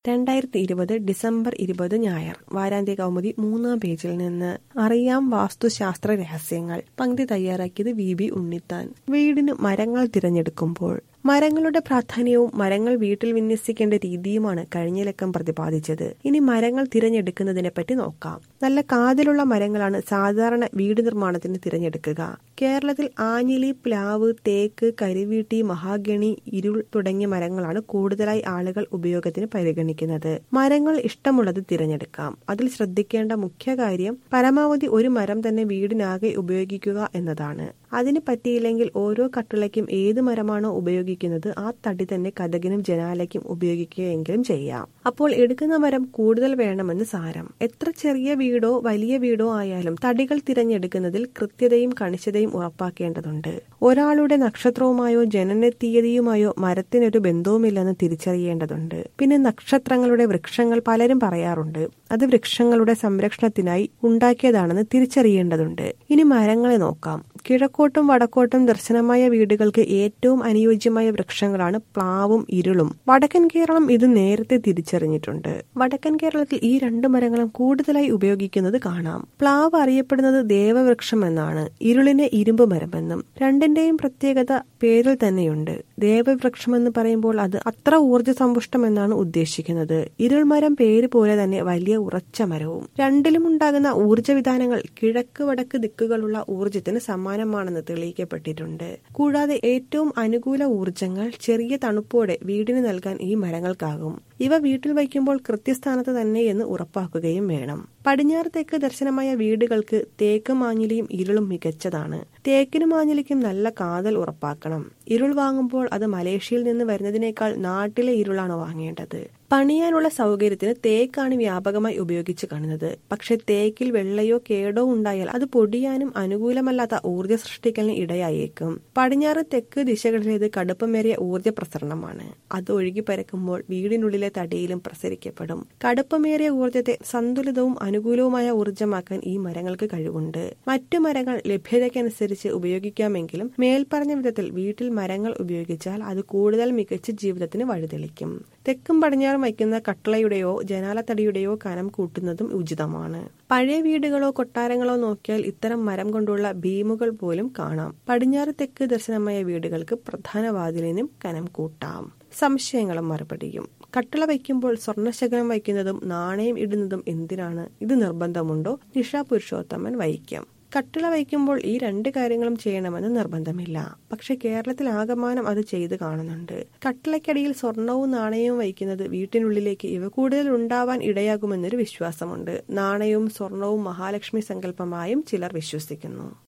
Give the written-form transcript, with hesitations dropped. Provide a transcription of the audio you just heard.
2020 December 20 ഞായർ. വാരാന്ത്യ കൗമുദി 3-ാം പേജിൽ നിന്ന്. അറിയാം വാസ്തുശാസ്ത്ര രഹസ്യങ്ങൾ. പങ്ക്തി തയ്യാറാക്കിയത് VB ഉണ്ണിത്താൻ. വീടിന് മരങ്ങൾ തിരഞ്ഞെടുക്കുമ്പോൾ മരങ്ങളുടെ പ്രാധാന്യവും മരങ്ങൾ വീട്ടിൽ വിന്യസിക്കേണ്ട രീതിയുമാണ് കഴിഞ്ഞ ലക്കം പ്രതിപാദിച്ചത്. ഇനി മരങ്ങൾ തിരഞ്ഞെടുക്കുന്നതിനെ പറ്റി നോക്കാം. നല്ല കാതിലുള്ള മരങ്ങളാണ് സാധാരണ വീട് നിർമ്മാണത്തിന് തിരഞ്ഞെടുക്കുക. കേരളത്തിൽ ആഞ്ഞിലി, പ്ലാവ്, തേക്ക്, കരിവീട്ടി, മഹാഗണി, ഇരുൾ തുടങ്ങിയ മരങ്ങളാണ് കൂടുതലായി ആളുകൾ ഉപയോഗത്തിന് പരിഗണിക്കുന്നത്. മരങ്ങൾ ഇഷ്ടമുള്ളത് തിരഞ്ഞെടുക്കാം. അതിൽ ശ്രദ്ധിക്കേണ്ട മുഖ്യ കാര്യം പരമാവധി ഒരു മരം തന്നെ വീടിനാകെ ഉപയോഗിക്കുക എന്നതാണ്. അതിന് പറ്റിയില്ലെങ്കിൽ ഓരോ കട്ടിളയ്ക്കും ഏത് മരമാണോ ഉപയോഗിക്കുന്നത് ആ തടി തന്നെ കതകിനും ജനാലയ്ക്കും ഉപയോഗിക്കുകയെങ്കിലും ചെയ്യാം. അപ്പോൾ എടുക്കുന്ന മരം കൂടുതൽ വേണമെന്ന് സാരം. എത്ര ചെറിയ വീടോ വലിയ വീടോ ആയാലും തടികൾ തിരഞ്ഞെടുക്കുന്നതിൽ കൃത്യതയും കണിശതയും ഉറപ്പാക്കേണ്ടതുണ്ട്. ഒരാളുടെ നക്ഷത്രവുമായോ ജനന തീയതിയുമായോ മരത്തിനൊരു ബന്ധവുമില്ലെന്ന് തിരിച്ചറിയേണ്ടതുണ്ട്. പിന്നെ നക്ഷത്രങ്ങളുടെ വൃക്ഷങ്ങൾ പലരും പറയാറുണ്ട്. അത് വൃക്ഷങ്ങളുടെ സംരക്ഷണത്തിനായി ഉണ്ടാക്കിയതാണെന്ന് തിരിച്ചറിയേണ്ടതുണ്ട്. ഇനി മരങ്ങളെ നോക്കാം. കിഴക്കോട്ടും വടക്കോട്ടും ദർശനമായ വീടുകൾക്ക് ഏറ്റവും അനുയോജ്യമായ വൃക്ഷങ്ങളാണ് പ്ലാവും ഇരുളും. വടക്കൻ കേരളം ഇത് നേരത്തെ തിരിച്ചറിഞ്ഞിട്ടുണ്ട്. വടക്കൻ കേരളത്തിൽ ഈ രണ്ടു മരങ്ങളും കൂടുതലായി ഉപയോഗിക്കുന്നത് കാണാം. പ്ലാവ് അറിയപ്പെടുന്നത് ദേവവൃക്ഷം എന്നാണ്, ഇരുളിനെ ഇരുമ്പ് മരമെന്നും. രണ്ടിന്റെയും പ്രത്യേകത പേരിൽ തന്നെയുണ്ട്. ദേവവൃക്ഷം എന്ന് പറയുമ്പോൾ അത് അത്ര ഊർജ്ജസമ്പുഷ്ടം എന്നാണ് ഉദ്ദേശിക്കുന്നത്. ഇരുൾമരം പേര് പോലെ തന്നെ വലിയ ഉറച്ച മരവും. രണ്ടിലും ഉണ്ടാകുന്ന ഊർജ്ജവിധാനങ്ങൾ കിഴക്ക് വടക്ക് ദിക്കുകളുള്ള ഊർജ്ജത്തിന് സമാനമാണെന്ന് തെളിയിക്കപ്പെട്ടിട്ടുണ്ട്. കൂടാതെ ഏറ്റവും അനുകൂല ഊർജ്ജങ്ങൾ ചെറിയ തണുപ്പോടെ വീടിന് നൽകാൻ ഈ മരങ്ങൾക്കാകും. ഇവ വീട്ടിൽ വയ്ക്കുമ്പോൾ കൃത്യസ്ഥാനത്ത് തന്നെ എന്ന് ഉറപ്പാക്കുകയും വേണം. പടിഞ്ഞാറ് തെക്ക് ദർശനമായ വീടുകൾക്ക് തേക്കും ആഞ്ഞിലിയും ഇരുളും മികച്ചതാണ്. തേക്കിനും ആഞ്ഞിലിക്കും നല്ല കാതൽ ഉറപ്പാക്കണം. ഇരുൾ വാങ്ങുമ്പോൾ അത് മലേഷ്യയിൽ നിന്ന് വരുന്നതിനേക്കാൾ നാട്ടിലെ ഇരുളാണ് വാങ്ങേണ്ടത്. പണിയാനുള്ള സൗകര്യത്തിന് തേക്കാണ് വ്യാപകമായി ഉപയോഗിച്ച് കാണുന്നത്. പക്ഷെ തേക്കിൽ വെള്ളയോ കേടോ ഉണ്ടായാൽ അത് പൊടിയാനും അനുകൂലമല്ലാത്ത ഊർജ്ജ സൃഷ്ടിക്കലിന് ഇടയായേക്കും. പടിഞ്ഞാറ് തെക്ക് ദിശകളിലേത് കടുപ്പമേറിയ ഊർജ്ജ പ്രസരണമാണ്. അത് ഒഴുകി പരക്കുമ്പോൾ വീടിനുള്ളിലെ തടിയിലും പ്രസരിക്കപ്പെടും. കടുപ്പമേറിയ ഊർജ്ജത്തെ സന്തുലിതവും അനുകൂലവുമായ ഊർജ്ജമാക്കാൻ ഈ മരങ്ങൾക്ക് കഴിവുണ്ട്. മറ്റു മരങ്ങൾ ലഭ്യതയ്ക്കനുസരിച്ച് ഉപയോഗിക്കാമെങ്കിലും മേൽപ്പറഞ്ഞ വിധത്തിൽ വീട്ടിൽ മരങ്ങൾ ഉപയോഗിച്ചാൽ അത് കൂടുതൽ മികച്ച ജീവിതത്തിന് വഴിതെളിക്കും. തെക്കും പടിഞ്ഞാറും വയ്ക്കുന്ന കട്ടളയുടെയോ ജനാലത്തടിയുടെയോ കനം കൂട്ടുന്നതും ഉചിതമാണ്. പഴയ വീടുകളോ കൊട്ടാരങ്ങളോ നോക്കിയാൽ ഇത്തരം മരം കൊണ്ടുള്ള ഭീമുകൾ പോലും കാണാം. പടിഞ്ഞാറ് തെക്ക് ദർശനമായ വീടുകൾക്ക് പ്രധാന വാതിലിനും കനം കൂട്ടാം. സംശയങ്ങളും മറുപടിയും. കട്ടിള വയ്ക്കുമ്പോൾ സ്വർണ്ണശകലം വയ്ക്കുന്നതും നാണയം ഇടുന്നതും എന്തിനാണ്? ഇത് നിർബന്ധമുണ്ടോ? നിഷ പുരുഷോത്തമൻ, വൈക്കം. കട്ടിള വയ്ക്കുമ്പോൾ ഈ രണ്ട് കാര്യങ്ങളും ചെയ്യണമെന്ന് നിർബന്ധമില്ല. പക്ഷെ കേരളത്തിൽ ആകമാനം അത് ചെയ്ത് കാണുന്നുണ്ട്. കട്ടിളയ്ക്കടിയിൽ സ്വർണവും നാണയവും വയ്ക്കുന്നത് വീട്ടിനുള്ളിലേക്ക് ഇവ കൂടുതൽ ഉണ്ടാവാൻ ഇടയാകുമെന്നൊരു വിശ്വാസമുണ്ട്. നാണയവും സ്വർണവും മഹാലക്ഷ്മി സങ്കല്പമായും ചിലർ വിശ്വസിക്കുന്നു.